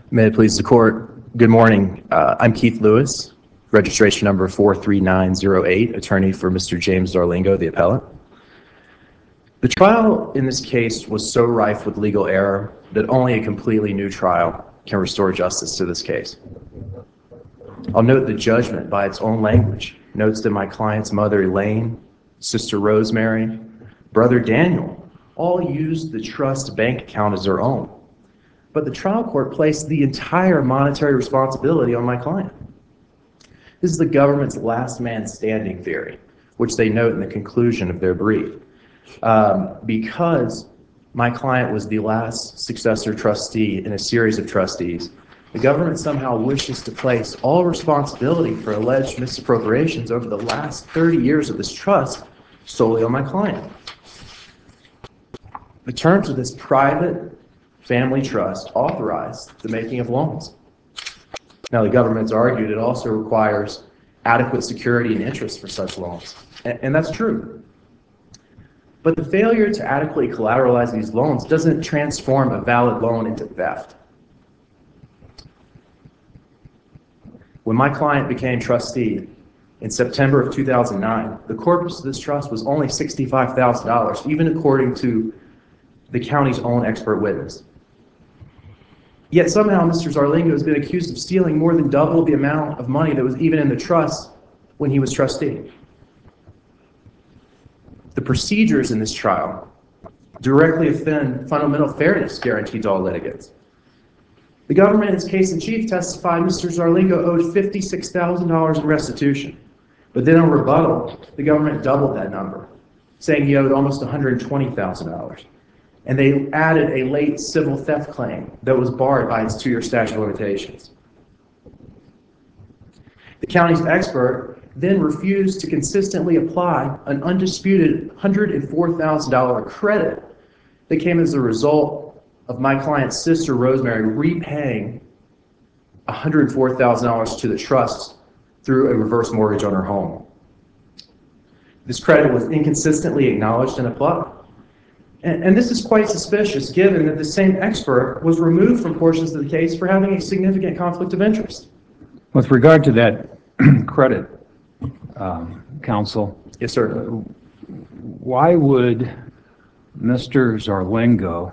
May it please the court. Good morning. I'm Keith Lewis, registration number 43908, attorney for Mr. James Zarlingo, the appellant. The trial in this case was so rife with legal error that only a completely new trial can restore justice to this case. I'll note the judgment by its own language notes that my client's mother, Elaine, sister Rosemary, brother Daniel, all used the trust bank account as their own. But the trial court placed the entire monetary responsibility on my client. This is the government's last man standing theory, which they note in the conclusion of their brief. Because my client was the last successor trustee in a series of trustees, the government somehow wishes to place all responsibility for alleged misappropriations over the last 30 years of this trust solely on my client. The terms of this private family trust authorized the making of loans. Now, the government's argued it also requires adequate security and interest for such loans, and that's true. But the failure to adequately collateralize these loans doesn't transform a valid loan into theft. When my client became trustee in September of 2009, the corpus of this trust was only $65,000, even according to the county's own expert witness. Yet somehow Mr. Zarlingo has been accused of stealing more than double the amount of money that was even in the trust when he was trustee. The procedures in this trial directly offend fundamental fairness guaranteed to all litigants. The government in its case in chief testified Mr. Zarlingo owed $56,000 in restitution. But then on rebuttal, the government doubled that number, saying he owed almost $120,000. And they added a late civil theft claim that was barred by its 2-year statute of limitations. The county's expert then refused to consistently apply an undisputed $104,000 credit that came as a result of my client's sister Rosemary repaying $104,000 to the trust through a reverse mortgage on her home. This credit was inconsistently acknowledged and applied. And this is quite suspicious given that the same expert was removed from portions of the case for having a significant conflict of interest. With regard to that credit, counsel. Yes, sir. Why would Mr. Zarlingo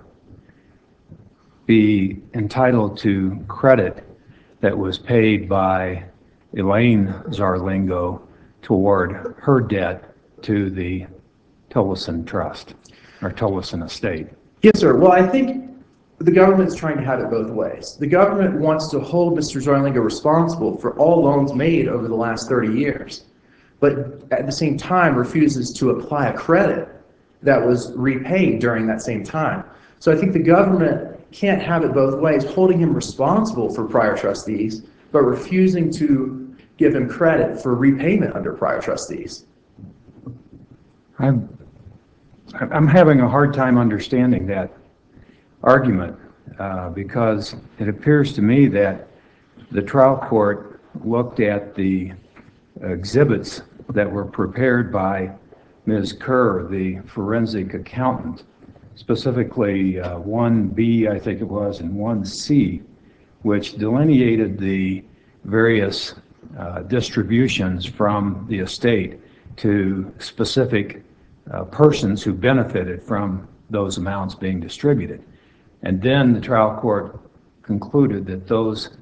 be entitled to credit that was paid by Elaine Zarlingo toward her debt to the Tillotson Trust or Tillotson Estate? Yes, sir. Well, I think the government's trying to have it both ways. The government wants to hold Mr. Zarlingo responsible for all loans made over the last 30 years, but at the same time refuses to apply a credit that was repaid during that same time. So I think the government can't have it both ways, holding him responsible for prior trustees, but refusing to give him credit for repayment under prior trustees. I'm having a hard time understanding that argument because it appears to me that the trial court looked at the exhibits that were prepared by Ms. Kerr, the forensic accountant, specifically 1B, I think it was, and 1C, which delineated the various distributions from the estate to specific persons who benefited from those amounts being distributed. And then the trial court concluded that those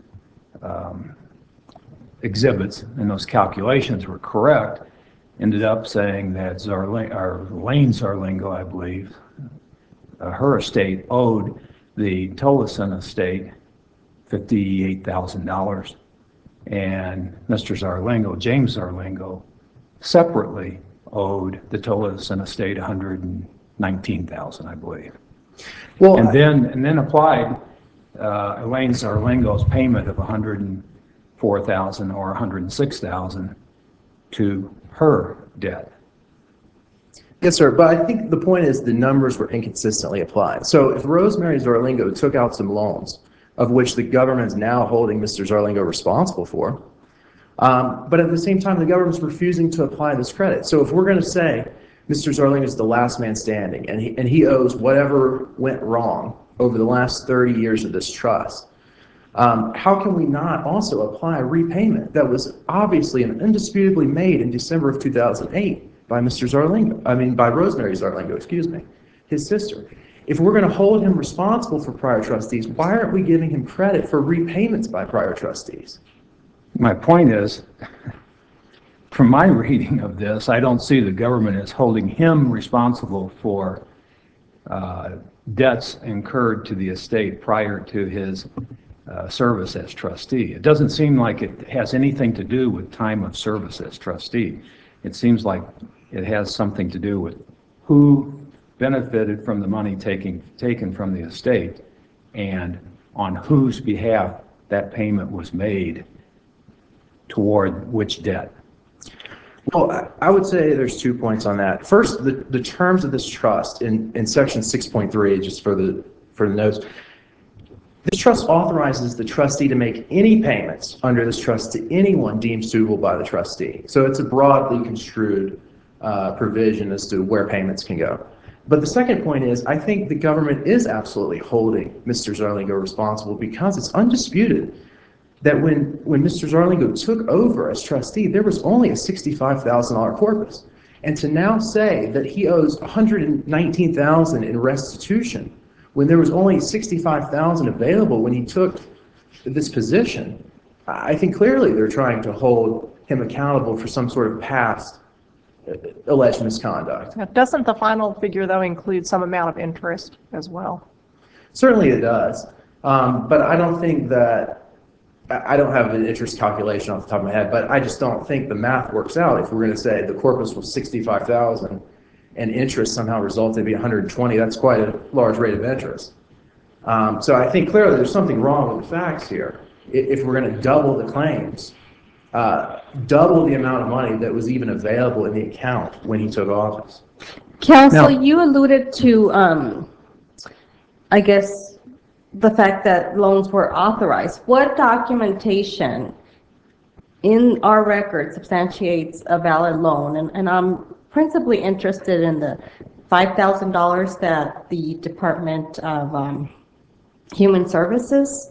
exhibits and those calculations were correct, ended up saying that Elaine Zarlingo, I believe, her estate owed the Tillotson estate $58,000, and Mr. Zarlingo, James Zarlingo, separately owed the Tillotson estate $119,000, I believe. Well, and then applied Elaine Zarlingo's payment of $104,000 or $106,000 to her debt. Yes, sir, but I think the point is the numbers were inconsistently applied. So if Rosemary Zarlingo took out some loans, of which the government is now holding Mr. Zarlingo responsible for, but at the same time, the government's refusing to apply this credit. So if we're going to say Mr. Zarlingo is the last man standing and he owes whatever went wrong over the last 30 years of this trust, How can we not also apply a repayment that was obviously and indisputably made in December of 2008 by Mr. Zarlingo, by Rosemary Zarlingo, excuse me, his sister? If we're going to hold him responsible for prior trustees, why aren't we giving him credit for repayments by prior trustees? My point is, from my reading of this, I don't see the government as holding him responsible for debts incurred to the estate prior to his service as trustee. It doesn't seem like it has anything to do with time of service as trustee. It seems like it has something to do with who benefited from the money taken from the estate and on whose behalf that payment was made toward which debt. Well, I would say there's 2 points on that. First, the terms of this trust in section 6.3, just for the notes, this trust authorizes the trustee to make any payments under this trust to anyone deemed suitable by the trustee. So it's a broadly construed provision as to where payments can go. But the second point is, I think the government is absolutely holding Mr. Zarlingo responsible because it's undisputed that when Mr. Zarlingo took over as trustee, there was only a $65,000 corpus. And to now say that he owes $119,000 in restitution when there was only $65,000 available when he took this position, I think clearly they're trying to hold him accountable for some sort of past alleged misconduct. Now, doesn't the final figure, though, include some amount of interest as well? Certainly it does. But I don't think that, I don't have an interest calculation off the top of my head, but I just don't think the math works out if we're going to say the corpus was $65,000 and interest somehow resulted to be $120. That's quite a large rate of interest. So I think clearly there's something wrong with the facts here. If we're going to double the claims, double the amount of money that was even available in the account when he took office. Counsel, you alluded to, I guess, the fact that loans were authorized. What documentation in our record substantiates a valid loan? And I'm principally interested in the $5,000 that the Department of Human Services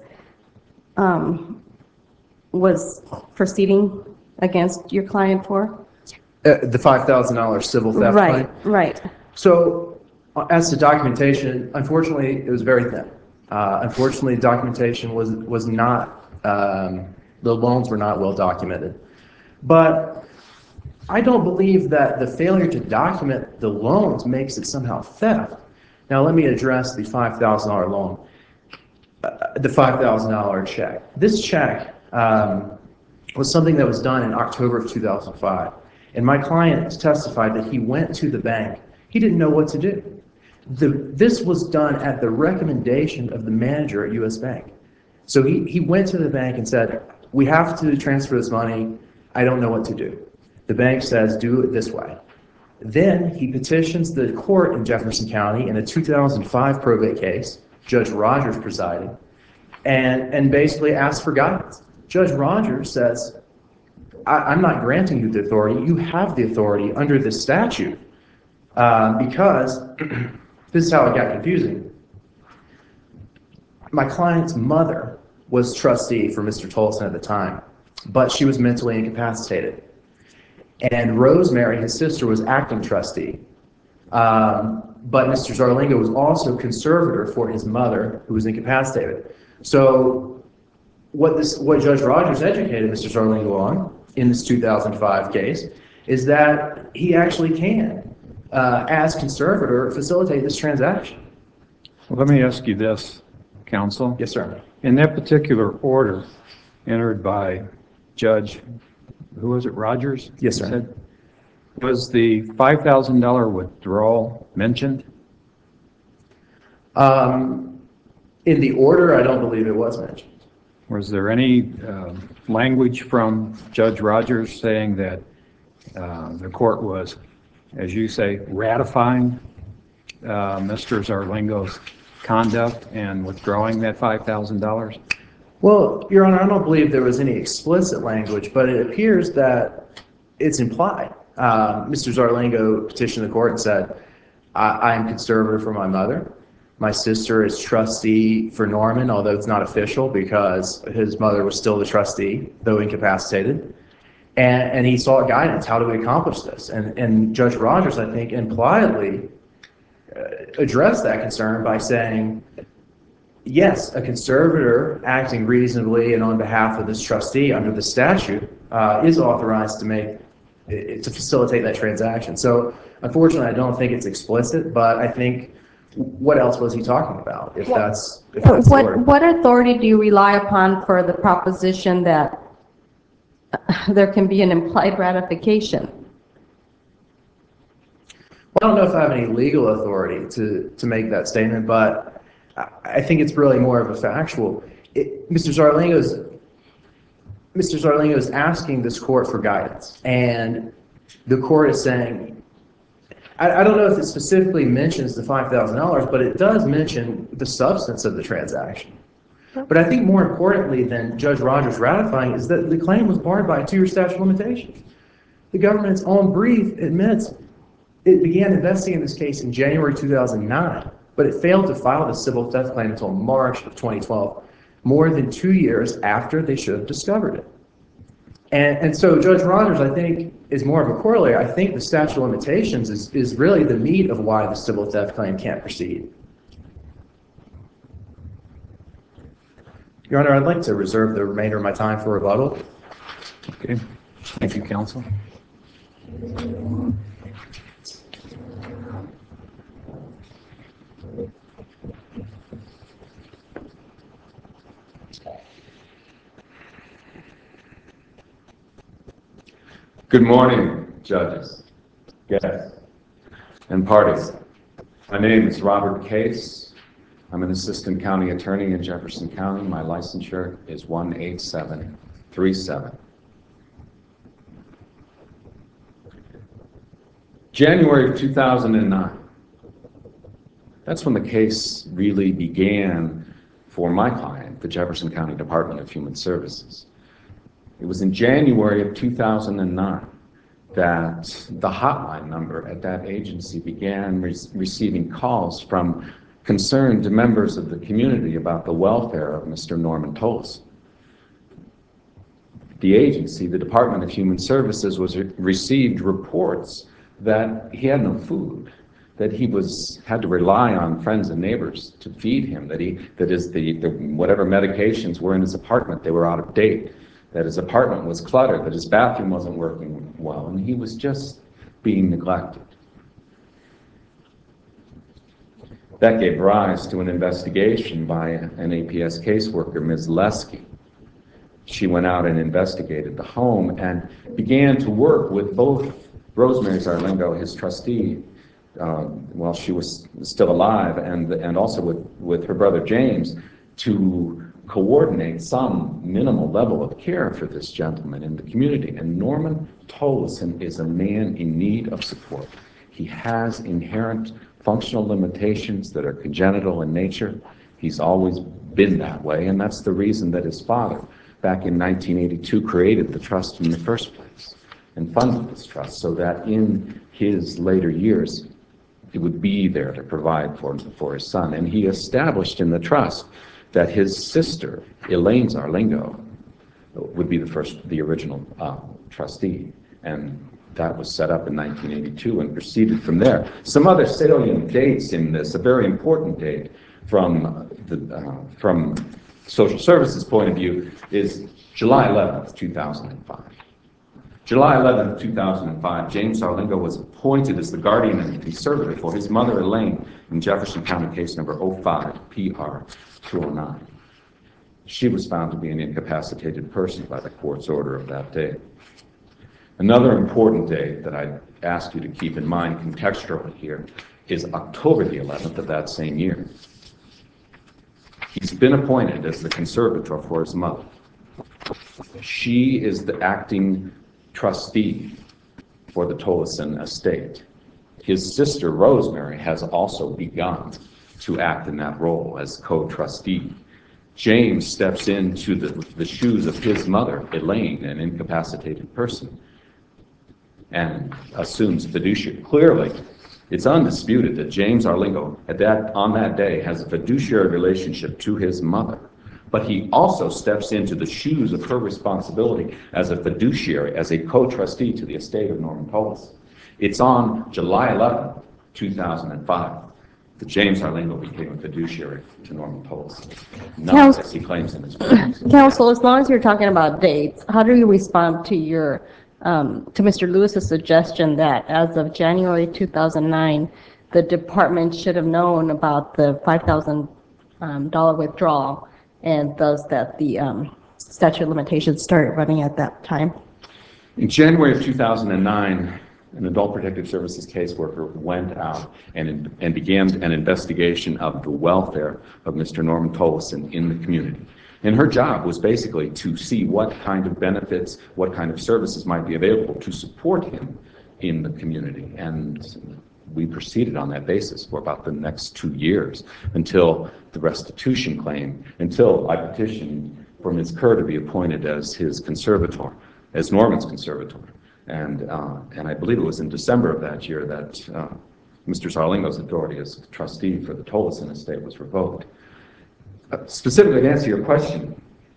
was proceeding against your client for? The $5,000 civil theft claim? Right. So as to documentation, unfortunately, it was very thin. Unfortunately, documentation was not, the loans were not well documented. But I don't believe that the failure to document the loans makes it somehow theft. Now, let me address the $5,000 loan, the $5,000 check. This check was something that was done in October of 2005. And my client testified that he went to the bank. He didn't know what to do. This was done at the recommendation of the manager at U.S. Bank. So he went to the bank and said, we have to transfer this money. I don't know what to do. The bank says, do it this way. Then he petitions the court in Jefferson County in a 2005 probate case, Judge Rogers presiding, and basically asks for guidance. Judge Rogers says, I'm not granting you the authority. You have the authority under this statute because this is how it got confusing. My client's mother was trustee for Mr. Tolson at the time, but she was mentally incapacitated. And Rosemary, his sister, was acting trustee. But Mr. Zarlingo was also conservator for his mother, who was incapacitated. So what Judge Rogers educated Mr. Zarlingo on in this 2005 case is that he actually can, as conservator, facilitate this transaction. Well, let me ask you this, counsel. Yes, sir. In that particular order entered by Judge, who was it, Rogers? Yes, sir. Said, was the $5,000 withdrawal mentioned? In the order, I don't believe it was mentioned. Was there any language from Judge Rogers saying that the court was, as you say, ratifying Mr. Zarlingo's conduct and withdrawing that $5,000? Well, Your Honor, I don't believe there was any explicit language, but it appears that it's implied. Mr. Zarlingo petitioned the court and said, I am conservator for my mother. My sister is trustee for Norman, although it's not official because his mother was still the trustee, though incapacitated. And he sought guidance. How do we accomplish this? And Judge Rogers, I think, impliedly addressed that concern by saying, yes, a conservator acting reasonably and on behalf of this trustee under the statute is authorized to facilitate that transaction. So unfortunately, I don't think it's explicit, but I think what else was he talking about? If that's the word. What authority do you rely upon for the proposition that there can be an implied ratification? Well, I don't know if I have any legal authority to make that statement, but I think it's really more of a factual. Mr. Zarlingo is asking this court for guidance, and the court is saying, I don't know if it specifically mentions the $5,000, but it does mention the substance of the transaction. But I think more importantly than Judge Rogers ratifying is that the claim was barred by a 2-year statute of limitations. The government's own brief admits it began investigating this case in January 2009, but it failed to file the civil theft claim until March of 2012, more than 2 years after they should have discovered it. And so Judge Rogers, I think, is more of a corollary. I think the statute of limitations is really the meat of why the civil theft claim can't proceed. Your Honor, I'd like to reserve the remainder of my time for rebuttal. Okay. Thank you, counsel. Good morning, judges, guests, and parties. My name is Robert Case. I'm an assistant county attorney in Jefferson County. My licensure is 18737. January of 2009. That's when the case really began for my client, the Jefferson County Department of Human Services. It was in January of 2009 that the hotline number at that agency began receiving calls from concerned members of the community about the welfare of Mr. Norman Tollison. The agency, the Department of Human Services, received reports that he had no food, that he had to rely on friends and neighbors to feed him, that whatever medications were in his apartment, they were out of date, that his apartment was cluttered, that his bathroom wasn't working well, and he was just being neglected. That gave rise to an investigation by an APS caseworker, Ms. Lesky. She went out and investigated the home and began to work with both Rosemary Zarlingo, his trustee, while she was still alive, and also with her brother James, to coordinate some minimal level of care for this gentleman in the community. And Norman Tollison is a man in need of support. He has inherent functional limitations that are congenital in nature. He's always been that way, and that's the reason that his father, back in 1982, created the trust in the first place and funded this trust so that in his later years, it would be there to provide for his son. And he established in the trust that his sister, Elaine Zarlingo, would be the original trustee. And that was set up in 1982 and proceeded from there. Some other salient dates in this, a very important date from social services point of view, is July 11th, 2005. July 11th, 2005, James Zarlingo was appointed as the guardian and conservator for his mother, Elaine, in Jefferson County case number 05-PR-209. She was found to be an incapacitated person by the court's order of that day. Another important date that I'd ask you to keep in mind contextually here is October the 11th of that same year. He's been appointed as the conservator for his mother. She is the acting trustee for the Tollison estate. His sister, Rosemary, has also begun to act in that role as co-trustee. James steps into the shoes of his mother, Elaine, an incapacitated person, and assumes fiduciary. Clearly, It's undisputed that James Arlingo on that day has a fiduciary relationship to his mother, but he also steps into the shoes of her responsibility as a fiduciary, as a co-trustee to the estate of Norman Tolleson. It's on July 11, 2005, that James Arlingo became a fiduciary to Norman Tolleson, not as he claims in his papers. Counsel, as long as you're talking about dates, how do you respond to your, to Mr. Lewis's suggestion that as of January 2009, the department should have known about the $5,000 withdrawal, and thus that the statute of limitations started running at that time? In January of 2009, an Adult Protective Services caseworker went out and began an investigation of the welfare of Mr. Norman Tolleson in the community. And her job was basically to see what kind of benefits, what kind of services might be available to support him in the community. And we proceeded on that basis for about the next 2 years until the restitution claim, until I petitioned for Ms. Kerr to be appointed as his conservator, as Norman's conservator. And I believe it was in December of that year that Mr. Arlingo's authority as trustee for the Tolleson estate was revoked. Specifically to answer your question,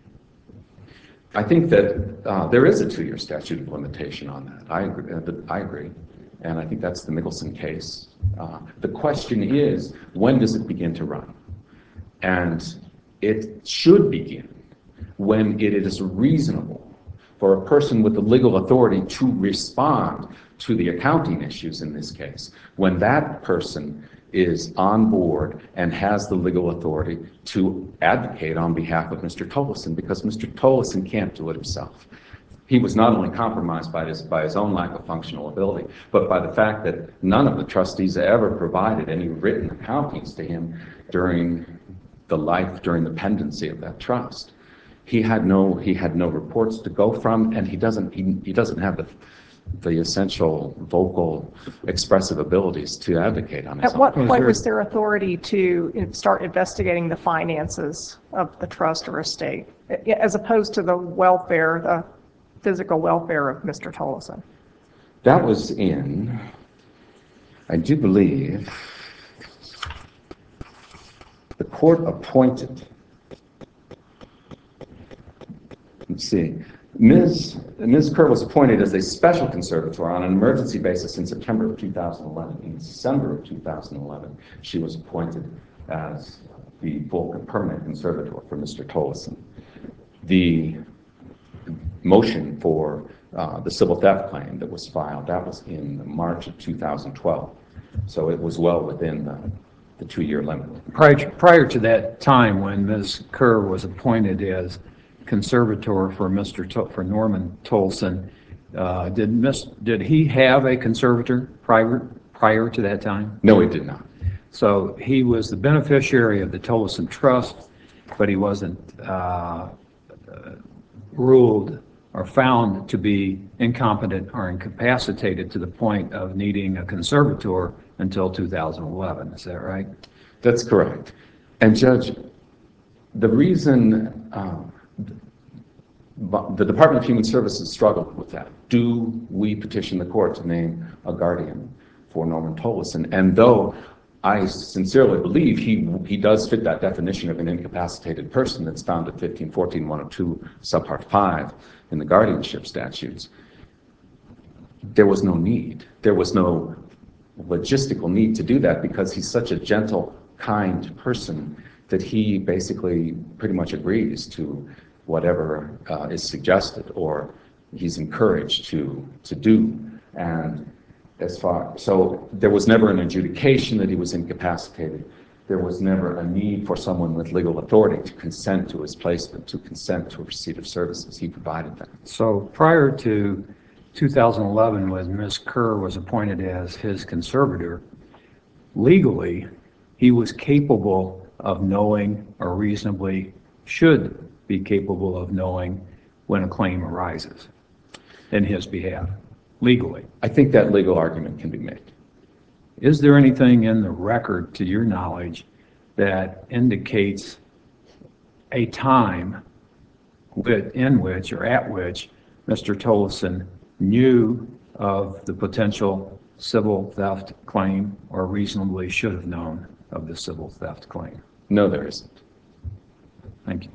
I think that there is a 2-year statute of limitation on that. I agree. And I think that's the Mickelson case. The question is, when does it begin to run? And it should begin when it is reasonable for a person with the legal authority to respond to the accounting issues in this case, when that person is on board and has the legal authority to advocate on behalf of Mr. Tolleson, because Mr. Tolleson can't do it himself. He was not only compromised by his own lack of functional ability, but by the fact that none of the trustees ever provided any written accountings to him during the pendency of that trust. He had no reports to go from, and he doesn't have the essential vocal expressive abilities to advocate on his own. At what point was there authority to start investigating the finances of the trust or estate, as opposed to the welfare, the physical welfare of Mr. Tolleson? That was in, I do believe, the court appointed, let's see, Ms. Kerr was appointed as a special conservator on an emergency basis in September of 2011. In December of 2011, she was appointed as the full permanent conservator for Mr. Tolleson. The motion for the civil theft claim that was filed, that was in March of 2012. So it was well within the 2-year limit. Prior to that time when Ms. Kerr was appointed as conservator for Norman Tolleson, did he have a conservator prior to that time? No, he did not. So he was the beneficiary of the Tolleson Trust, but he wasn't ruled or found to be incompetent or incapacitated to the point of needing a conservator until 2011. Is that right? That's correct. And Judge, the reason the Department of Human Services struggled with that, do we petition the court to name a guardian for Norman Tolleson? And though I sincerely believe he does fit that definition of an incapacitated person that's found at 1514-102 subpart 5 in the guardianship statutes, there was no need. There was no logistical need to do that because he's such a gentle, kind person that he basically pretty much agrees to whatever is suggested or he's encouraged to do. And so there was never an adjudication that he was incapacitated. There was never a need for someone with legal authority to consent to his placement, to consent to a receipt of services. He provided that. So prior to 2011, when Ms. Kerr was appointed as his conservator, legally, he was capable of knowing, or reasonably should be capable of knowing, when a claim arises in his behalf, legally. I think that legal argument can be made. Is there anything in the record, to your knowledge, that indicates a time in which or at which Mr. Tolleson knew of the potential civil theft claim or reasonably should have known of the civil theft claim? No, there isn't. Thank you.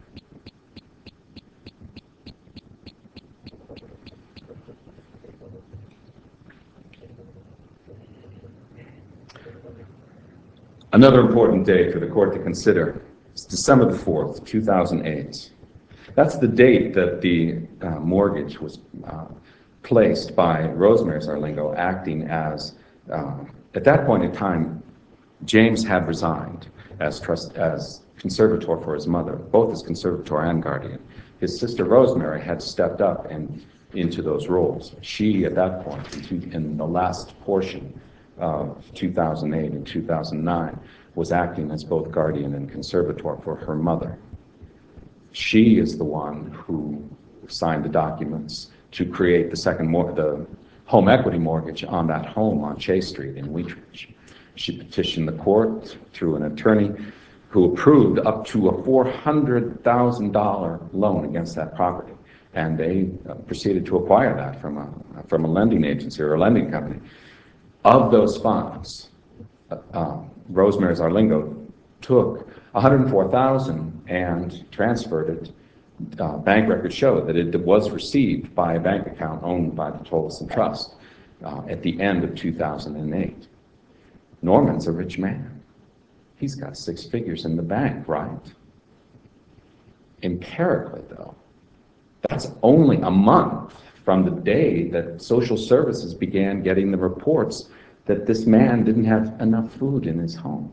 Another important day for the court to consider is December the 4th, 2008. That's the date that the mortgage was placed by Rosemary Zarlingo, acting as, at that point in time, James had resigned as conservator for his mother, both as conservator and guardian. His sister Rosemary had stepped up and into those roles. She, at that point, in the last portion of 2008 and 2009, was acting as both guardian and conservator for her mother. She is the one who signed the documents to create the home equity mortgage on that home on Chase Street in Wheatridge. She petitioned the court through an attorney who approved up to a $400,000 loan against that property. And they proceeded to acquire that from a lending agency or a lending company. Of those funds, Rosemary Zarlingo took $104,000 and transferred it. Bank records show that it was received by a bank account owned by the Tolleson Trust at the end of 2008. Norman's a rich man. He's got 6 figures in the bank, right? Empirically, though, that's only a month from the day that social services began getting the reports that this man didn't have enough food in his home.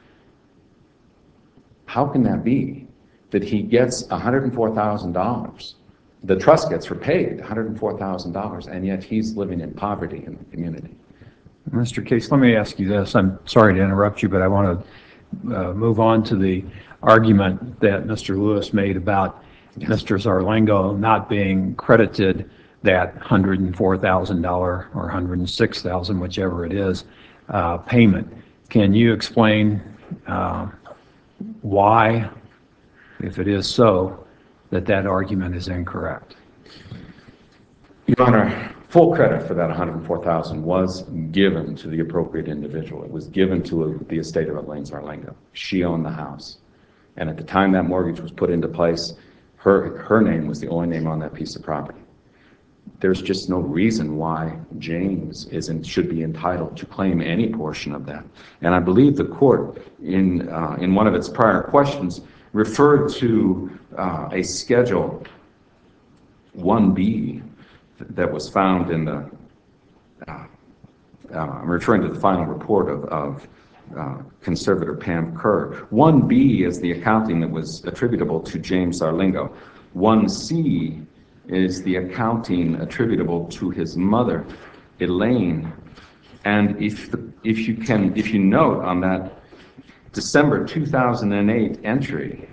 How can that be that he gets $104,000? The trust gets repaid $104,000, and yet he's living in poverty in the community. Mr. Case, let me ask you this. I'm sorry to interrupt you, but I want to move on to the argument that Mr. Lewis made about Mr. Zarlingo not being credited that $104,000 or $106,000, whichever it is, payment. Can you explain why, if it is so, that argument is incorrect? Your Honor, full credit for that $104,000 was given to the appropriate individual. It was given to the estate of Elaine Zarlingo. She owned the house. And at the time that mortgage was put into place, her name was the only name on that piece of property. There's just no reason why James should be entitled to claim any portion of that. And I believe the court, in one of its prior questions, referred to a Schedule 1B that was found in the, I'm referring to the final report of Conservator Pam Kerr. 1B is the accounting that was attributable to James Zarlingo. 1C is the accounting attributable to his mother, Elaine. And if you note on that December 2008 entry,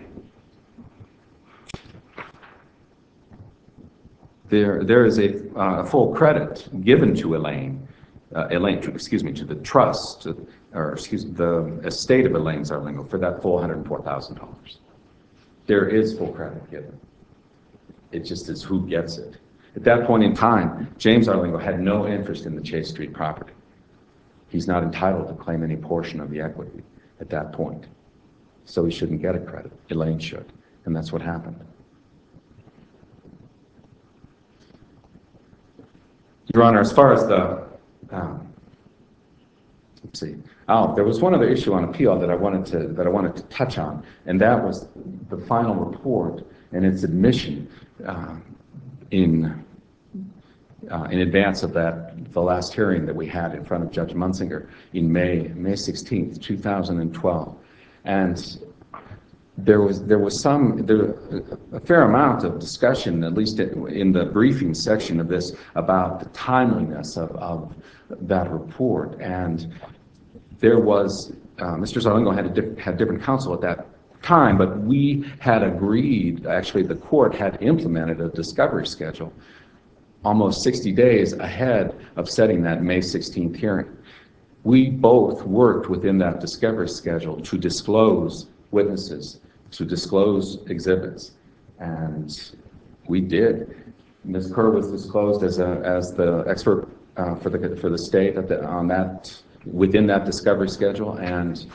there is a full credit given to Elaine, to the trust, the estate of Elaine Zarlingo for that full $104,000. There is full credit given. It just is who gets it. At that point in time, James Zarlingo had no interest in the Chase Street property. He's not entitled to claim any portion of the equity at that point. So he shouldn't get a credit. Elaine should. And that's what happened. Your Honor, as far as the, let's see. There was one other issue on appeal that I wanted to touch on, and that was the final report and its admission in advance of the last hearing that we had in front of Judge Munsinger in May 16th, 2012. And there was a fair amount of discussion, at least in the briefing section of this, about the timeliness of that report. And there was, Mr. Zarlingo had different counsel at that time, but we had agreed, actually the court had implemented a discovery schedule almost 60 days ahead of setting that May 16th hearing. We both worked within that discovery schedule to disclose witnesses, to disclose exhibits, and we did. Ms. Kerr was disclosed as the expert for the state on that, within that discovery schedule, and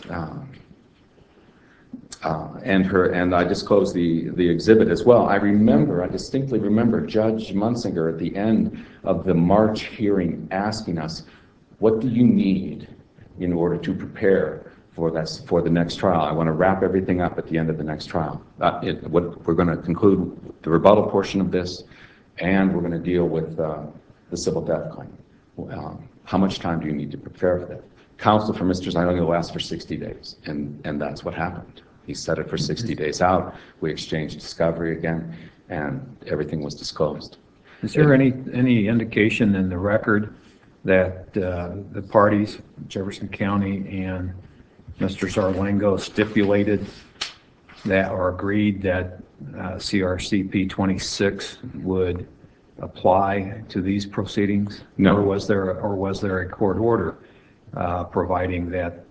I disclosed the exhibit as well. I distinctly remember Judge Munsinger at the end of the March hearing asking us, what do you need in order to prepare for the next trial? I want to wrap everything up at the end of the next trial. We're going to conclude the rebuttal portion of this, and we're going to deal with the civil theft claim. How much time do you need to prepare for that? Counsel for Mr. Zarlingo asked for 60 days, and that's what happened. He set it for 60 days out. We exchanged discovery again, and everything was disclosed. Is there any indication in the record that the parties, Jefferson County and Mr. Zarlingo, stipulated that or agreed that CRCP 26 would apply to these proceedings? No. Or was there a court order providing that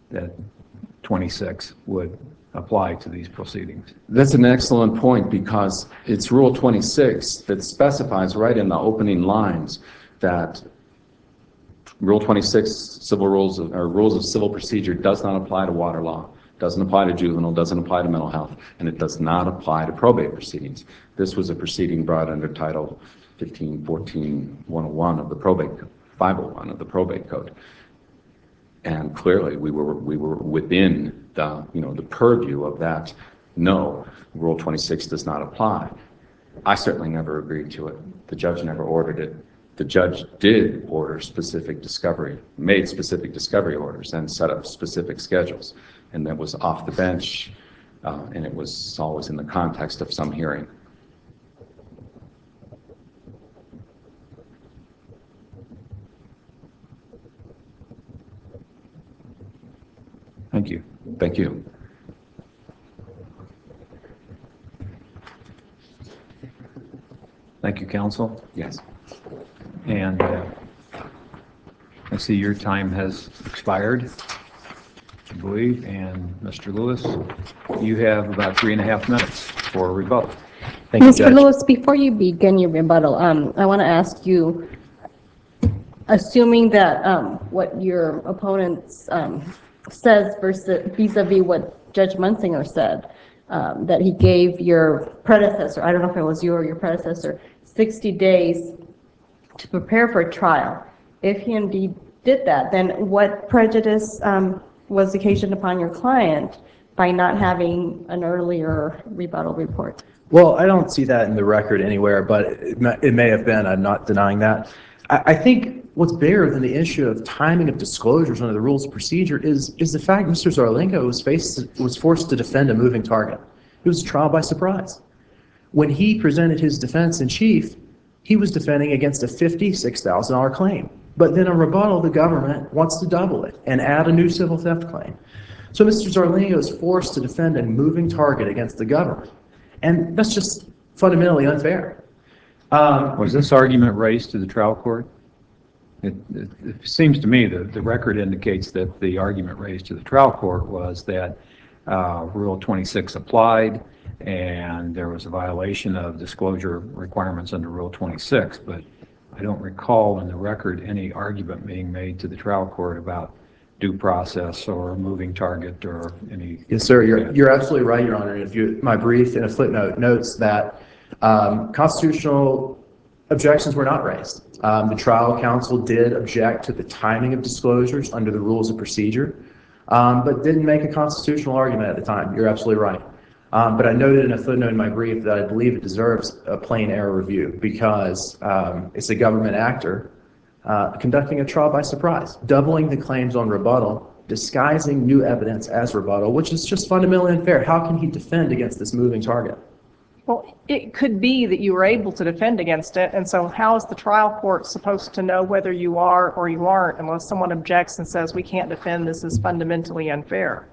26 would apply to these proceedings? That's an excellent point, because it's Rule 26 that specifies right in the opening lines that Rule 26, civil rules or rules of civil procedure, does not apply to water law, doesn't apply to juvenile, doesn't apply to mental health, and it does not apply to probate proceedings. This was a proceeding brought under Title 1514-101 of the probate, 501 of the probate code. And clearly, we were within the purview of that. No, Rule 26 does not apply. I certainly never agreed to it. The judge never ordered it. The judge did order specific discovery, made specific discovery orders, and set up specific schedules. And that was off the bench, and it was always in the context of some hearing. Thank you. Thank you. Thank you, counsel. Yes. And I see your time has expired, I believe. And Mr. Lewis, you have about 3.5 minutes for a rebuttal. Thank you, Mr. Judge. Lewis, before you begin your rebuttal, I want to ask you, assuming that what your opponent says vis-a-vis what Judge Munsinger said, that he gave your predecessor, I don't know if it was you or your predecessor, 60 days to prepare for a trial. If he indeed did that, then what prejudice was occasioned upon your client by not having an earlier rebuttal report? Well, I don't see that in the record anywhere, but it may have been. I'm not denying that. I think what's bigger than the issue of timing of disclosures under the rules of procedure is the fact Mr. Zarlingo was forced to defend a moving target. It was a trial by surprise. When he presented his defense in chief, he was defending against a $56,000 claim. But then a rebuttal, the government wants to double it and add a new civil theft claim. So Mr. Zarlingo is forced to defend a moving target against the government. And that's just fundamentally unfair. Was this argument raised to the trial court? It seems to me that the record indicates that the argument raised to the trial court was that Rule 26 applied and there was a violation of disclosure requirements under Rule 26, but I don't recall in the record any argument being made to the trial court about due process or moving target or any. Yes, sir. You're absolutely right, Your Honor. My brief in a footnote notes that constitutional objections were not raised. The trial counsel did object to the timing of disclosures under the rules of procedure, but didn't make a constitutional argument at the time. You're absolutely right. But I noted in a footnote in my brief that I believe it deserves a plain error review because it's a government actor conducting a trial by surprise, doubling the claims on rebuttal, disguising new evidence as rebuttal, which is just fundamentally unfair. How can he defend against this moving target? Well, it could be that you were able to defend against it, and so how is the trial court supposed to know whether you are or you aren't unless someone objects and says, we can't defend, this is fundamentally unfair?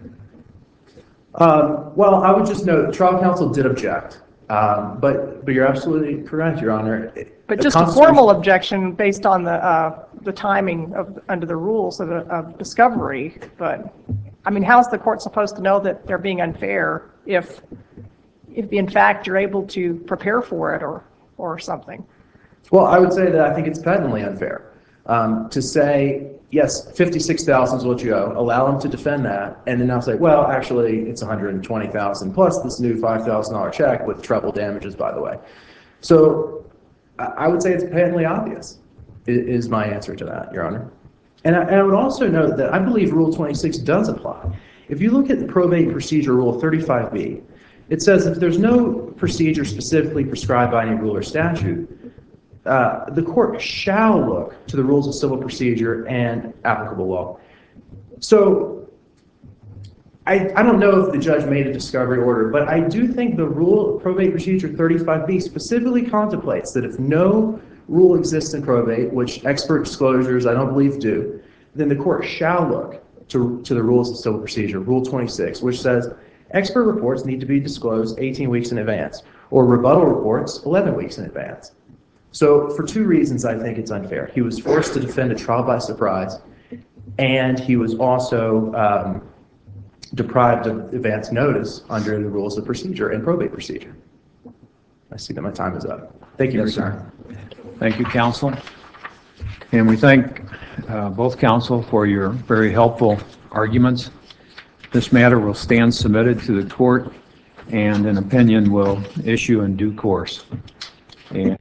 Well, I would just note the trial counsel did object, but you're absolutely correct, Your Honor. But just a formal objection based on the timing of under the rules of discovery. But I mean, how's the court supposed to know that they're being unfair if in fact you're able to prepare for it or something? Well, I would say that I think it's patently unfair to say, yes, 56,000 is what you owe, allow them to defend that, and then now say, well, actually, it's 120,000 plus this new $5,000 check with treble damages, by the way. So I would say it's patently obvious, is my answer to that, Your Honor. And I would also note that I believe Rule 26 does apply. If you look at the probate procedure Rule 35B, it says if there's no procedure specifically prescribed by any rule or statute, the court shall look to the rules of civil procedure and applicable law. So I don't know if the judge made a discovery order, but I do think the rule of probate procedure 35B specifically contemplates that if no rule exists in probate, which expert disclosures I don't believe do, then the court shall look to the rules of civil procedure, Rule 26, which says expert reports need to be disclosed 18 weeks in advance, or rebuttal reports 11 weeks in advance. So for two reasons, I think it's unfair. He was forced to defend a trial by surprise, and he was also deprived of advance notice under the rules of procedure and probate procedure. I see that my time is up. Thank you, Yes, sir. sir. Thank you, counsel. And we thank both counsel for your very helpful arguments. This matter will stand submitted to the court, and an opinion will issue in due course. And